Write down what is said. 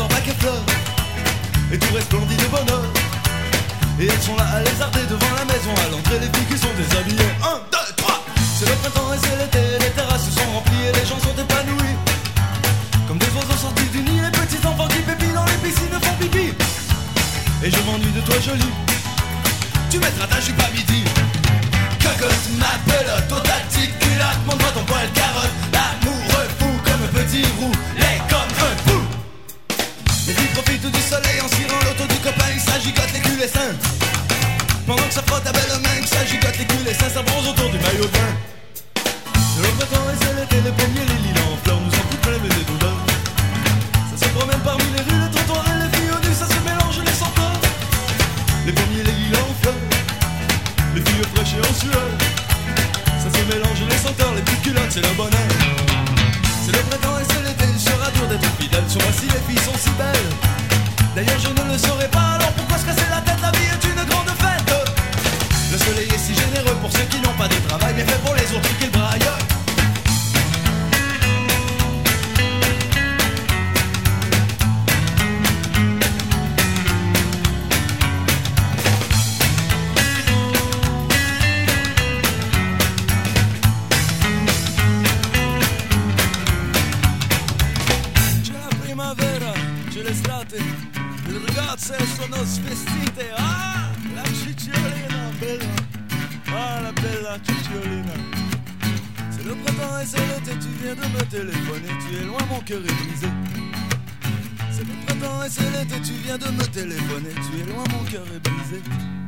leur bac et fleurs, et tout resplendit de bonheur. Et elles sont là à lézarder devant la maison. À l'entrée, les filles qui sont déshabillées. 1, 2, 3. C'est le printemps et c'est l'été. Les terrasses sont remplies et les gens sont épanouis. Comme des oiseaux sortis du nid. Les petits enfants qui pépient dans les piscines font pipi. Et je m'ennuie de toi jolie. Tu mettras ta jupe à midi. Cocotte, ma pelote, au tactique culotte. Montre-moi ton poil carotte. L'amoureux fou comme un petit roulé comme un fou. Les filles profitent du soleil en cirant l'auto du copain. Il s'agigote les culs et seins. Pendant que ça frotte à belle main, que ça gigote les culs et seins, ça bronze autour du maillot de bain. C'est le printemps et c'est l'été, les premiers, les lilas en fleurs nous ont toutes plein le nez d'odeur. Ça se promène parmi les rues, les trottoirs et les filles au nu, ça se mélange les senteurs. Les premiers, les lilas en fleurs, les filles fraîches et en sueur. Ça se mélange les senteurs, les petites culottes, c'est le bonheur. C'est le printemps et c'est l'été, il sera dur d'être fidèle. Sur moi si les filles sont si belles. D'ailleurs je ne le saurais pas, alors pourquoi se casser la tête? La vie est une grande fête. Le soleil est si généreux pour ceux qui n'ont pas de travail, mais fait pour les autres qu'ils braillent. Le ragazze sono svestite. Ah, la cicciolina bella. Ah, la bella cicciolina. C'est le printemps et c'est l'été. Tu viens de me téléphoner. Tu es loin, mon cœur est brisé. C'est le printemps et c'est l'été. Tu viens de me téléphoner. Tu es loin, mon cœur est brisé.